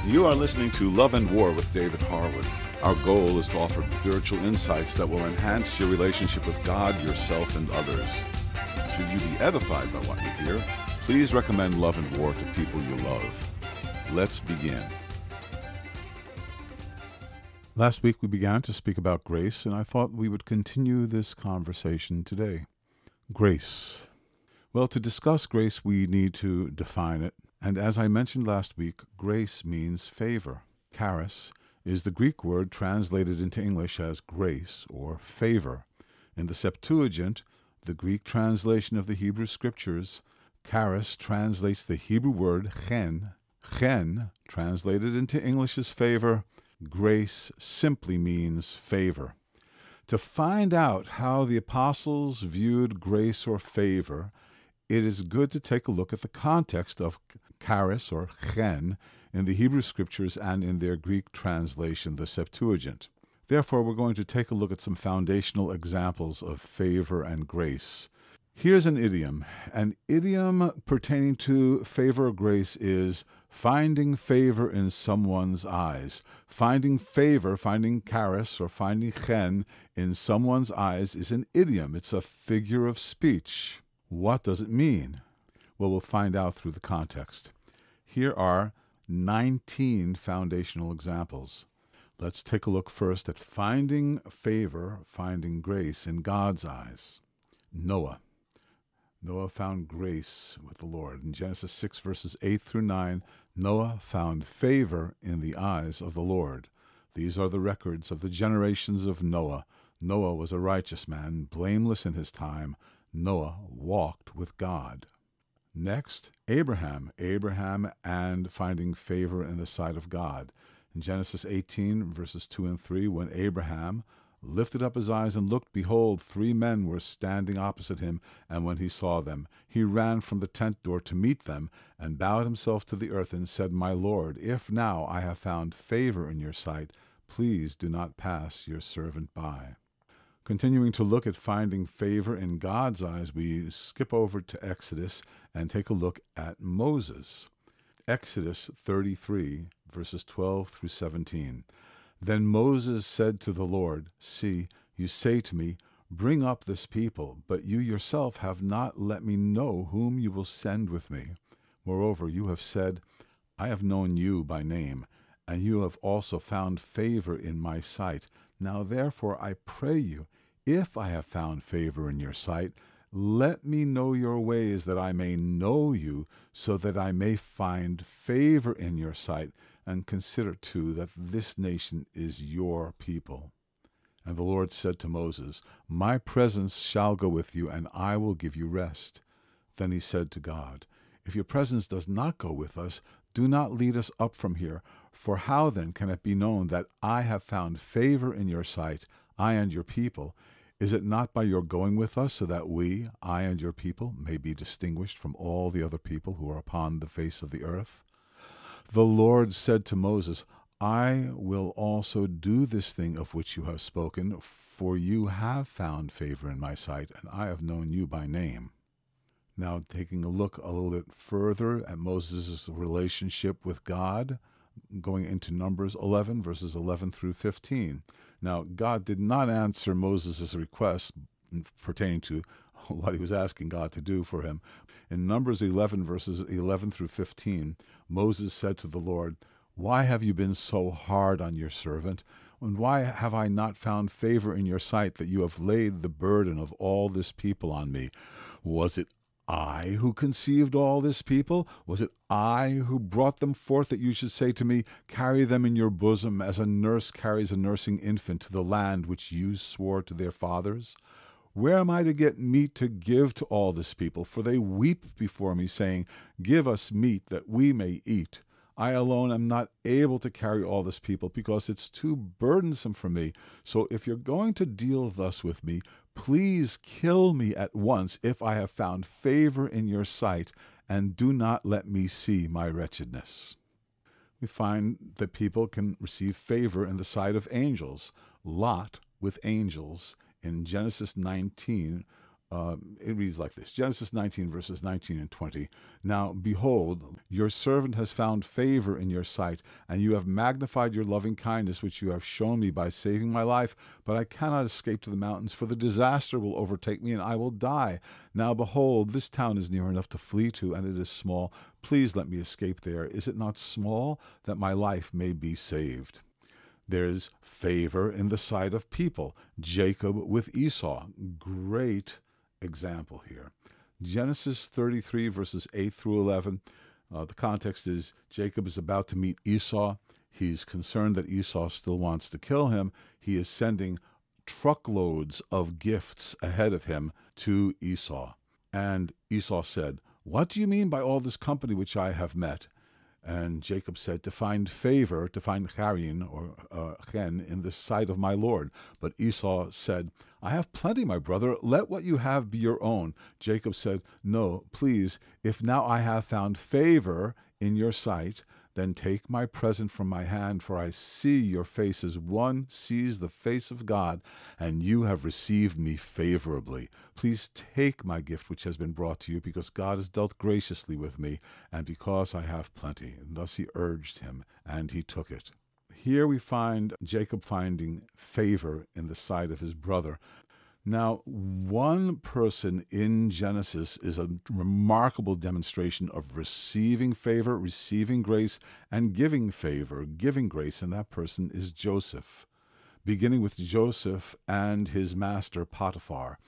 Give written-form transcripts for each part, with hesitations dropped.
You are listening to Love and War with David Harwood. Our goal is to offer spiritual insights that will enhance your relationship with God, yourself, and others. Should you be edified by what you hear, please recommend Love and War to people you love. Let's begin. Last week we began to speak about grace, and I thought we would continue this conversation today. Grace. Well, to discuss grace, we need to define it. And as I mentioned last week, grace means favor. Charis is the Greek word translated into English as grace or favor. In the Septuagint, the Greek translation of the Hebrew Scriptures, charis translates the Hebrew word chen. Chen, translated into English as favor, grace simply means favor. To find out how the apostles viewed grace or favor, it is good to take a look at the context of charis or chen in the Hebrew Scriptures and in their Greek translation, the Septuagint. Therefore, we're going to take a look at some foundational examples of favor and grace. Here's an idiom. An idiom pertaining to favor or grace is finding favor in someone's eyes. Finding favor, finding charis or finding chen in someone's eyes is an idiom. It's a figure of speech. What does it mean? Well, we'll find out through the context. Here are 19 foundational examples. Let's take a look first at finding favor, finding grace in God's eyes. Noah. Noah found grace with the Lord. In Genesis 6, verses 8 through 9, Noah found favor in the eyes of the Lord. These are the records of the generations of Noah. Noah was a righteous man, blameless in his time. Noah walked with God. Next, Abraham and finding favor in the sight of God. In Genesis 18, verses 2 and 3, when Abraham lifted up his eyes and looked, behold, 3 men were standing opposite him, and when he saw them, he ran from the tent door to meet them, and bowed himself to the earth, and said, My Lord, if now I have found favor in your sight, please do not pass your servant by. Continuing to look at finding favor in God's eyes, we skip over to Exodus and take a look at Moses. Exodus 33, verses 12 through 17. Then Moses said to the Lord, See, you say to me, Bring up this people, but you yourself have not let me know whom you will send with me. Moreover, you have said, I have known you by name, and you have also found favor in my sight. Now therefore I pray you, if I have found favor in your sight, let me know your ways, that I may know you, so that I may find favor in your sight, and consider too that this nation is your people. And the Lord said to Moses, My presence shall go with you, and I will give you rest. Then he said to God, If your presence does not go with us, do not lead us up from here. For how then can it be known that I have found favor in your sight, I and your people? Is it not by your going with us, so that we, I and your people, may be distinguished from all the other people who are upon the face of the earth? The Lord said to Moses, I will also do this thing of which you have spoken, for you have found favor in my sight, and I have known you by name. Now, taking a look a little bit further at Moses' relationship with God, going into Numbers 11, verses 11 through 15. Now, God did not answer Moses' request pertaining to what he was asking God to do for him. In Numbers 11, verses 11 through 15, Moses said to the Lord, Why have you been so hard on your servant? And why have I not found favor in your sight, that you have laid the burden of all this people on me? Was it I who conceived all this people? Was it I who brought them forth, that you should say to me, Carry them in your bosom, as a nurse carries a nursing infant to the land which you swore to their fathers? Where am I to get meat to give to all this people? For they weep before me, saying, Give us meat that we may eat. I alone am not able to carry all this people, because it's too burdensome for me. So if you're going to deal thus with me, please kill me at once, if I have found favor in your sight, and do not let me see my wretchedness. We find that people can receive favor in the sight of angels. Lot with angels in Genesis 19 It reads like this. Genesis 19, verses 19 and 20. Now, behold, your servant has found favor in your sight, and you have magnified your loving kindness, which you have shown me by saving my life. But I cannot escape to the mountains, for the disaster will overtake me, and I will die. Now, behold, this town is near enough to flee to, and it is small. Please let me escape there. Is it not small, that my life may be saved? There's favor in the sight of people. Jacob with Esau. Great example here. Genesis 33, verses 8 through 11. The context is Jacob is about to meet Esau. He's concerned that Esau still wants to kill him. He is sending truckloads of gifts ahead of him to Esau. And Esau said, "What do you mean by all this company which I have met?" And Jacob said, "To find favor, to find charin or chen in the sight of my Lord." But Esau said, "I have plenty, my brother. Let what you have be your own." Jacob said, "No, please, if now I have found favor in your sight, then take my present from my hand, for I see your face as one sees the face of God, and you have received me favorably. Please take my gift which has been brought to you, because God has dealt graciously with me, and because I have plenty." And thus he urged him, and he took it. Here we find Jacob finding favor in the sight of his brother. Now, one person in Genesis is a remarkable demonstration of receiving favor, receiving grace, and giving favor, giving grace, and that person is Joseph, beginning with Joseph and his master Potiphar.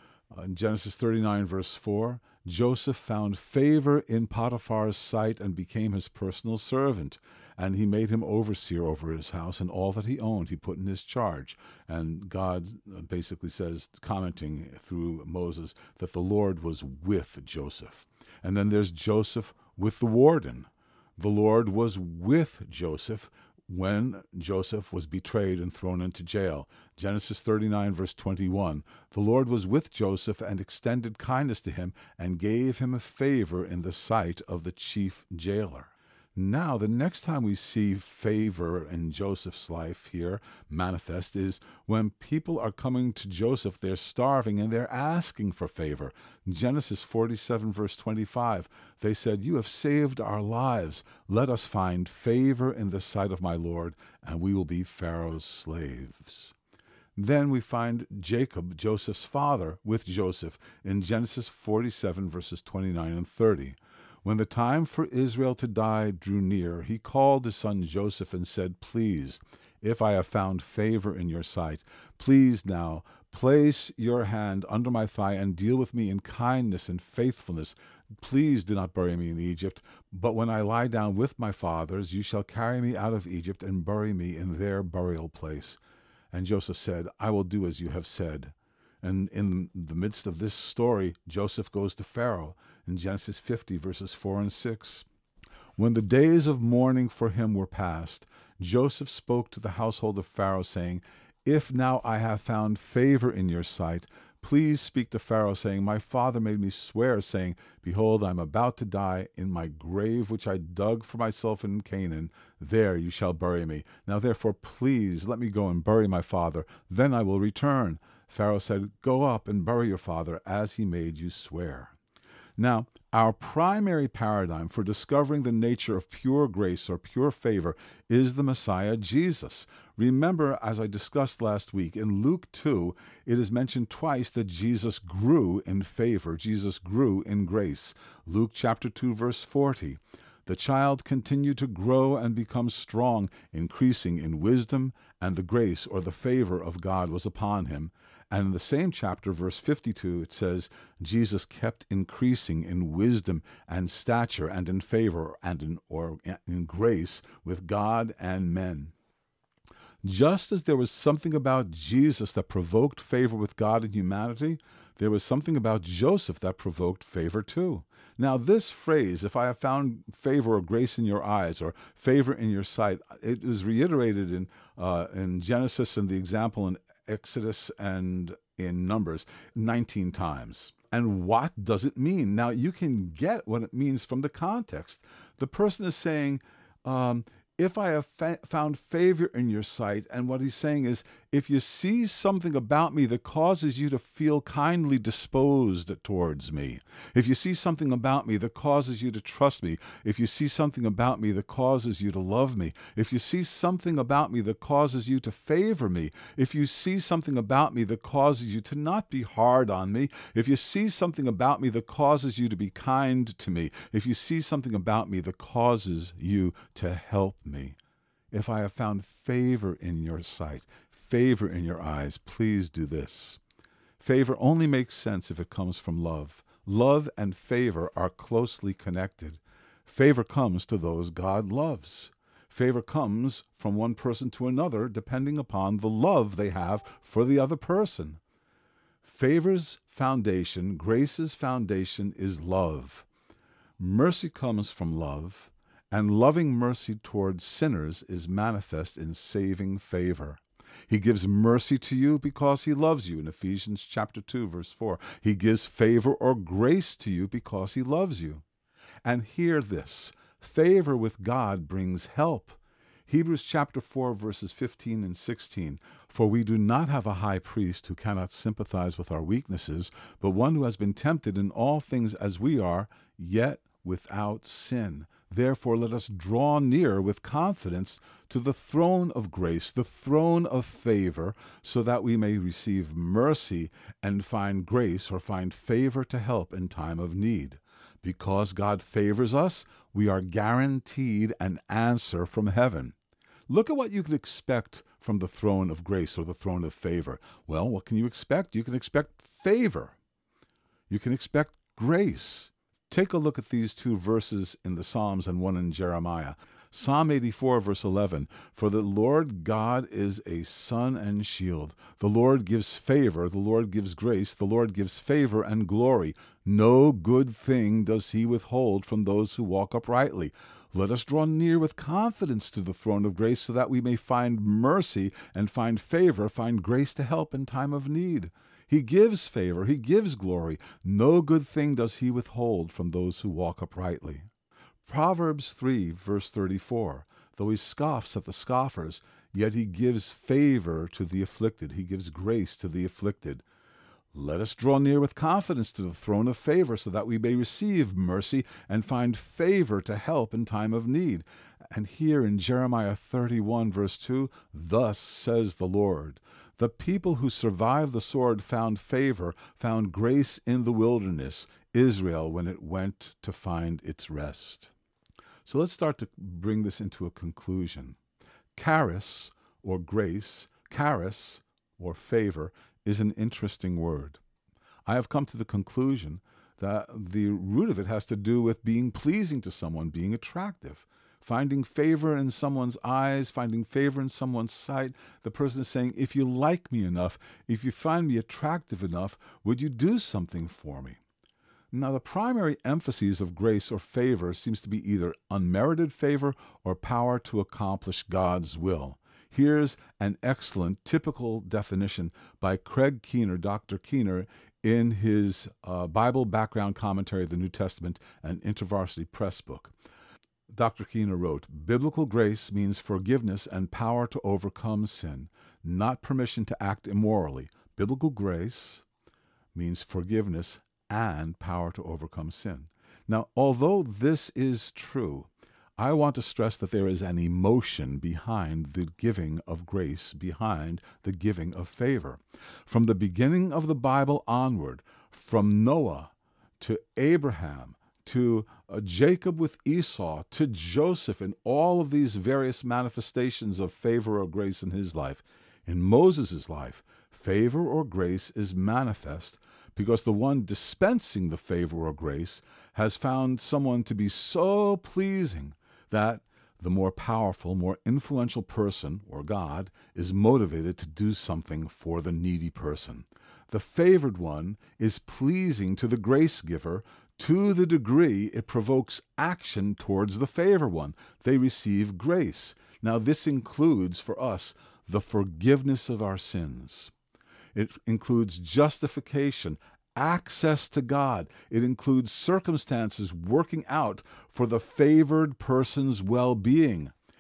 In Genesis 39, verse 4, Joseph found favor in Potiphar's sight and became his personal servant. And he made him overseer over his house, and all that he owned he put in his charge. And God basically says, commenting through Moses, that the Lord was with Joseph. And then there's Joseph with the warden. The Lord was with Joseph when Joseph was betrayed and thrown into jail. Genesis 39, verse 21, the Lord was with Joseph and extended kindness to him and gave him a favor in the sight of the chief jailer. Now, the next time we see favor in Joseph's life here manifest is when people are coming to Joseph, they're starving, and they're asking for favor. Genesis 47, verse 25, they said, "You have saved our lives. Let us find favor in the sight of my Lord, and we will be Pharaoh's slaves." Then we find Jacob, Joseph's father, with Joseph in Genesis 47, verses 29 and 30. When the time for Israel to die drew near, he called his son Joseph and said, "Please, if I have found favor in your sight, please now place your hand under my thigh and deal with me in kindness and faithfulness. Please do not bury me in Egypt, but when I lie down with my fathers, you shall carry me out of Egypt and bury me in their burial place." And Joseph said, "I will do as you have said." And in the midst of this story, Joseph goes to Pharaoh in Genesis 50, verses 4 and 6. When the days of mourning for him were past, Joseph spoke to the household of Pharaoh, saying, "If now I have found favor in your sight, please speak to Pharaoh, saying, My father made me swear, saying, Behold, I am about to die. In my grave which I dug for myself in Canaan, there you shall bury me. Now therefore please let me go and bury my father, then I will return." Pharaoh said, "Go up and bury your father as he made you swear." Now, our primary paradigm for discovering the nature of pure grace or pure favor is the Messiah, Jesus. Remember, as I discussed last week, in Luke 2, it is mentioned twice that Jesus grew in favor, Jesus grew in grace. Luke chapter 2, verse 40. The child continued to grow and become strong, increasing in wisdom, and the grace or the favor of God was upon him. And in the same chapter, verse 52, it says, Jesus kept increasing in wisdom and stature and in favor and in grace with God and men. Just as there was something about Jesus that provoked favor with God and humanity, there was something about Joseph that provoked favor too. Now, this phrase, "if I have found favor or grace in your eyes," or "favor in your sight," it is reiterated in Genesis and the example in Exodus and in Numbers 19 times. And what does it mean? Now, you can get what it means from the context. The person is saying, if I have found favor in your sight, and what he's saying is, if you see something about me that causes you to feel kindly disposed towards me, if you see something about me that causes you to trust me, if you see something about me that causes you to love me, if you see something about me that causes you to favor me, if you see something about me that causes you to not be hard on me, if you see something about me that causes you to be kind to me, if you see something about me that causes you to help me, if I have found favor in your sight, favor in your eyes, please do this. Favor only makes sense if it comes from love. Love and favor are closely connected. Favor comes to those God loves. Favor comes from one person to another depending upon the love they have for the other person. Favor's foundation, grace's foundation, is love. Mercy comes from love, and loving mercy towards sinners is manifest in saving favor. He gives mercy to you because he loves you in Ephesians chapter 2, verse 4. He gives favor or grace to you because he loves you. And hear this, favor with God brings help. Hebrews chapter 4, verses 15 and 16. For we do not have a high priest who cannot sympathize with our weaknesses, but one who has been tempted in all things as we are, yet without sin. Therefore, let us draw near with confidence to the throne of grace, the throne of favor, so that we may receive mercy and find grace or find favor to help in time of need. Because God favors us, we are guaranteed an answer from heaven. Look at what you can expect from the throne of grace or the throne of favor. Well, what can you expect? You can expect favor. You can expect grace. Take a look at these two verses in the Psalms and one in Jeremiah. Psalm 84, verse 11, For the Lord God is a sun and shield. The Lord gives favor, the Lord gives grace, the Lord gives favor and glory. No good thing does he withhold from those who walk uprightly. Let us draw near with confidence to the throne of grace so that we may find mercy and find favor, find grace to help in time of need. He gives favor, he gives glory. No good thing does he withhold from those who walk uprightly. Proverbs 3, verse 34, Though he scoffs at the scoffers, yet he gives favor to the afflicted. He gives grace to the afflicted. Let us draw near with confidence to the throne of favor so that we may receive mercy and find favor to help in time of need. And here in Jeremiah 31, verse 2, Thus says the Lord, The people who survived the sword found favor, found grace in the wilderness, Israel, when it went to find its rest. So let's start to bring this into a conclusion. Charis, or grace, charis, or favor, is an interesting word. I have come to the conclusion that the root of it has to do with being pleasing to someone, being attractive, finding favor in someone's eyes, finding favor in someone's sight. The person is saying, if you like me enough, if you find me attractive enough, would you do something for me? Now, the primary emphasis of grace or favor seems to be either unmerited favor or power to accomplish God's will. Here's an excellent, typical definition by Craig Keener, Dr. Keener, in his Bible background commentary of the New Testament and InterVarsity Press book. Dr. Keener wrote, Biblical grace means forgiveness and power to overcome sin, not permission to act immorally. Biblical grace means forgiveness and power to overcome sin. Now, although this is true, I want to stress that there is an emotion behind the giving of grace, behind the giving of favor. From the beginning of the Bible onward, from Noah to Abraham, to Jacob with Esau, to Joseph, and all of these various manifestations of favor or grace in his life, in Moses' life, favor or grace is manifest because the one dispensing the favor or grace has found someone to be so pleasing that the more powerful, more influential person, or God, is motivated to do something for the needy person. The favored one is pleasing to the grace giver to the degree it provokes action towards the favored one. They receive grace. Now, this includes for us the forgiveness of our sins. It includes justification, access to God. It includes circumstances working out for the favored person's well-being.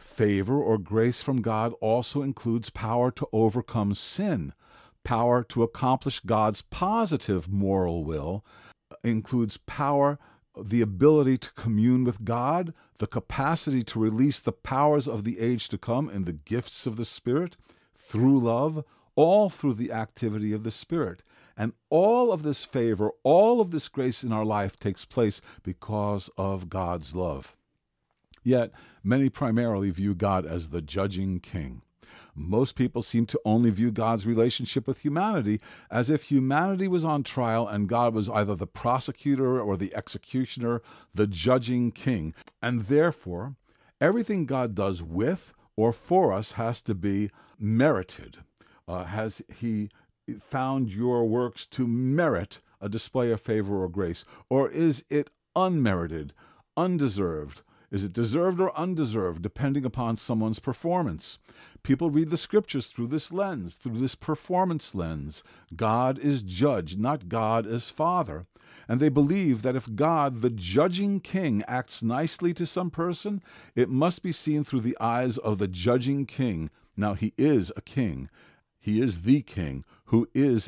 Favor or grace from God also includes power to overcome sin, power to accomplish God's positive moral will, includes power, the ability to commune with God, the capacity to release the powers of the age to come in the gifts of the Spirit, through love, all through the activity of the Spirit. And all of this favor, all of this grace in our life takes place because of God's love. Yet, many primarily view God as the judging king. Most people seem to only view God's relationship with humanity as if humanity was on trial and God was either the prosecutor or the executioner, the judging king. And therefore, everything God does with or for us has to be merited. Has He found your works to merit a display of favor or grace? Or is it unmerited, undeserved? Is it deserved or undeserved, depending upon someone's performance? People read the scriptures through this lens, through this performance lens. God is judge, not God as Father. And they believe that if God, the judging king, acts nicely to some person, it must be seen through the eyes of the judging king. Now, he is a king. He is the king who is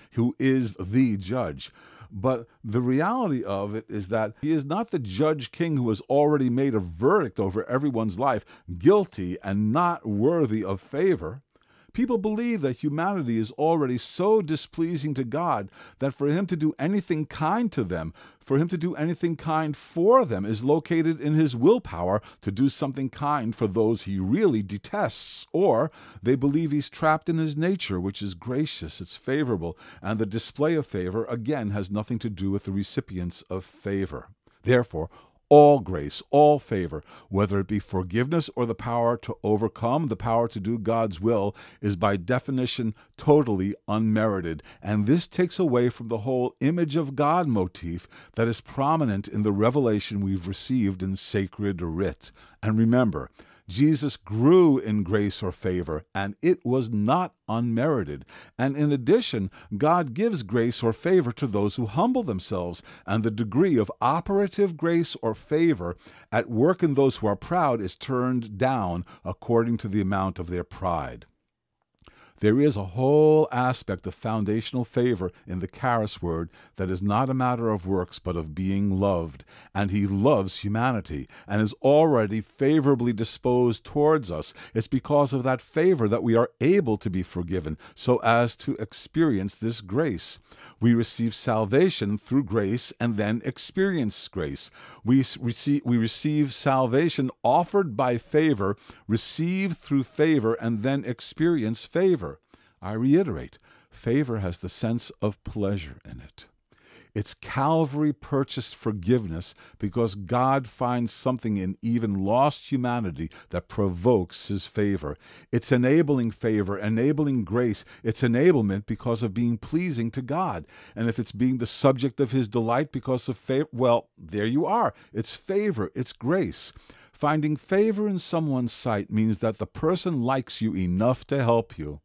the judge. But the reality of it is that he is not the judge king who has already made a verdict over everyone's life, guilty and not worthy of favor. People believe that humanity is already so displeasing to God that for him to do anything kind to them, for him to do anything kind for them, is located in his willpower to do something kind for those he really detests. Or they believe he's trapped in his nature, which is gracious, it's favorable, and the display of favor, again, has nothing to do with the recipients of favor. Therefore, all grace, all favor, whether it be forgiveness or the power to overcome, the power to do God's will, is by definition totally unmerited. And this takes away from the whole image of God motif that is prominent in the revelation we've received in sacred writ. And remember, Jesus grew in grace or favor, and it was not unmerited. And in addition, God gives grace or favor to those who humble themselves, and the degree of operative grace or favor at work in those who are proud is turned down according to the amount of their pride. There is a whole aspect of foundational favor in the charis word that is not a matter of works but of being loved. And he loves humanity and is already favorably disposed towards us. It's because of that favor that we are able to be forgiven so as to experience this grace. We receive salvation through grace and then experience grace. We receive salvation offered by favor, receive through favor, and then experience favor. I reiterate, favor has the sense of pleasure in it. It's Calvary-purchased forgiveness because God finds something in even lost humanity that provokes his favor. It's enabling favor, enabling grace. It's enablement because of being pleasing to God. And if it's being the subject of his delight because of favor, well, there you are. It's favor. It's grace. Finding favor in someone's sight means that the person likes you enough to help you.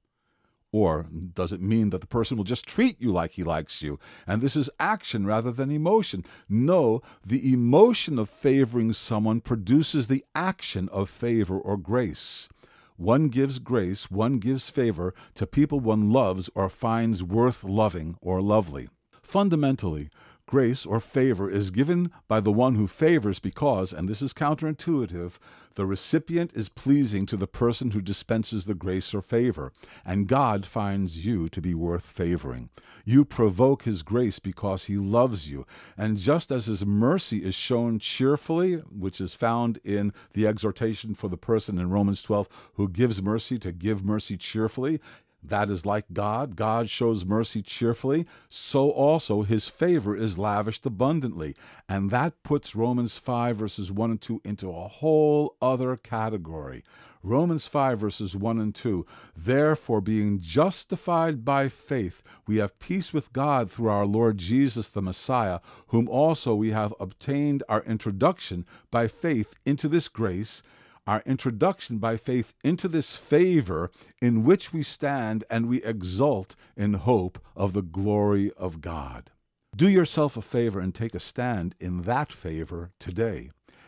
Or does it mean that the person will just treat you like he likes you? And this is action rather than emotion. No, the emotion of favoring someone produces the action of favor or grace. One gives grace, one gives favor to people one loves or finds worth loving or lovely. Fundamentally, grace or favor is given by the one who favors because, and this is counterintuitive, the recipient is pleasing to the person who dispenses the grace or favor, and God finds you to be worth favoring. You provoke his grace because he loves you, and just as his mercy is shown cheerfully, which is found in the exhortation for the person in Romans 12 who gives mercy to give mercy cheerfully, that is like God. God shows mercy cheerfully. So also his favor is lavished abundantly. And that puts Romans 5 verses 1 and 2 into a whole other category. Romans 5 verses 1 and 2, therefore being justified by faith, we have peace with God through our Lord Jesus the Messiah, whom also we have obtained our introduction by faith into this grace, our introduction by faith into this favor in which we stand and we exult in hope of the glory of God. Do yourself a favor and take a stand in that favor today.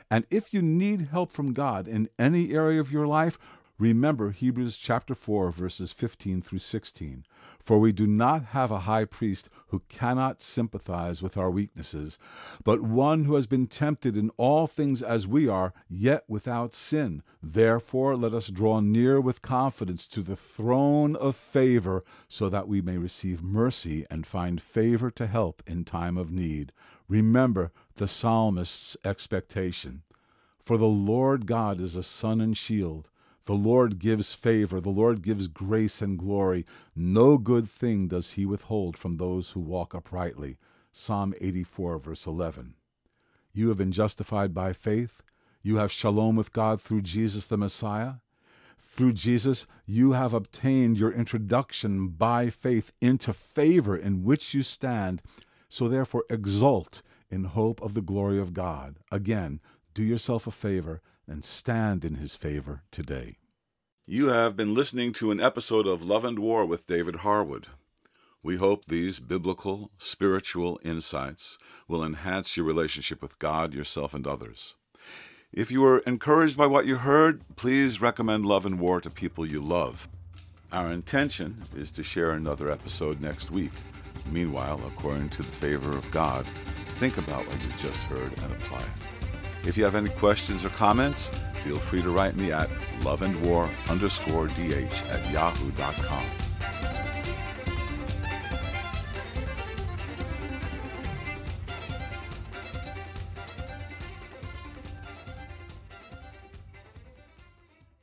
And if you need help from God in any area of your life, remember Hebrews chapter 4, verses 15 through 16. For we do not have a high priest who cannot sympathize with our weaknesses, but one who has been tempted in all things as we are, yet without sin. Therefore, let us draw near with confidence to the throne of favor, so that we may receive mercy and find favor to help in time of need. Remember the psalmist's expectation. For the Lord God is a sun and shield. The Lord gives favor, the Lord gives grace and glory. No good thing does he withhold from those who walk uprightly. Psalm 84, verse 11. You have been justified by faith. You have shalom with God through Jesus the Messiah. Through Jesus, you have obtained your introduction by faith into favor in which you stand. So therefore exult in hope of the glory of God. Again, do yourself a favor and stand in his favor today. You have been listening to an episode of Love and War with David Harwood. We hope these biblical, spiritual insights will enhance your relationship with God, yourself, and others. If you were encouraged by what you heard, please recommend Love and War to people you love. Our intention is to share another episode next week. Meanwhile, according to the favor of God, think about what you've just heard and apply it. If you have any questions or comments, feel free to write me at loveandwar_dh@yahoo.com.